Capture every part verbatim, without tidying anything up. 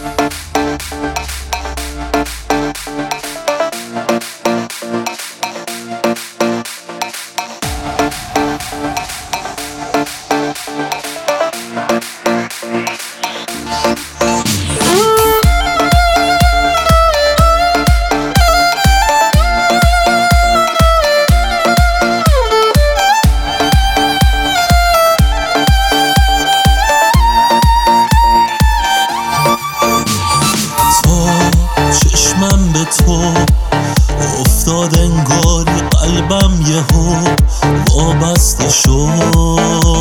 تو افتاد انگاری قلبم یهو وابسته شد.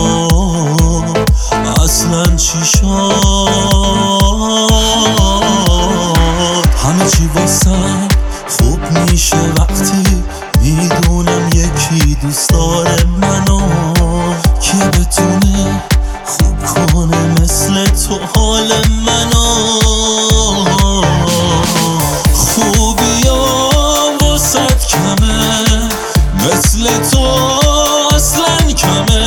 اصلا چی شد؟ همه چی واسم خوب میشه وقتی میدونم یکی دوست داره منو. که بتونه خوب کنه مثل تو حال منو. خوبیام واسد کمه مثل تو اصلا کمه.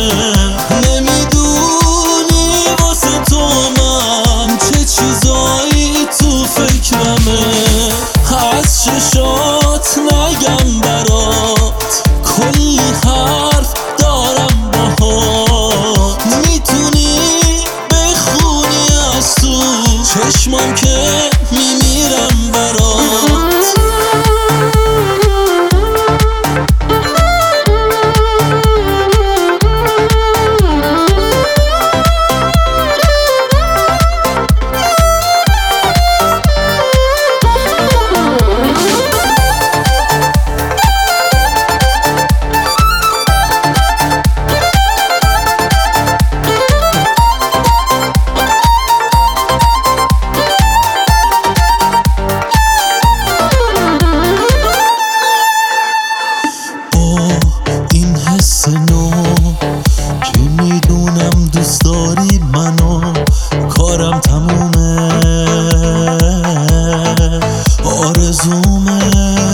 نمیدونی واسه تو من چه چیزایی تو فکرمه. از چشات نگم برات کلی حرف دارم باهات. میتونی بخونی از تو چشمام که میمیرم برات. که میدونم دوست داری منو کارم تمومه آرزومه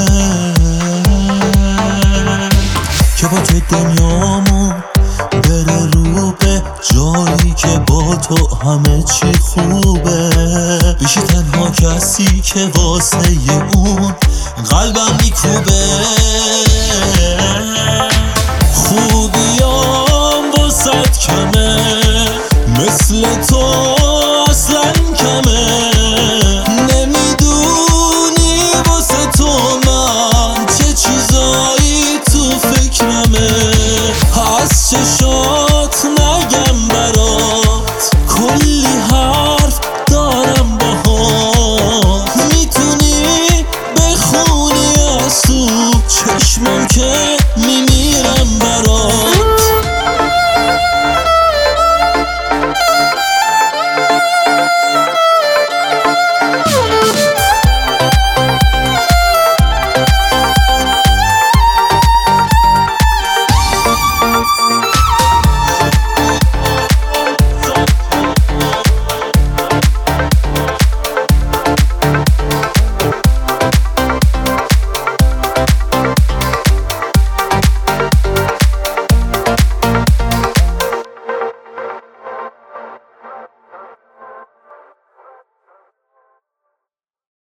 که با تو دنیامو بره رو به جایی که با تو همه چی خوبه. بیشی تنها کسی که واسه اون قلبم میکوبه. خوبیام واسد کمه مثل تو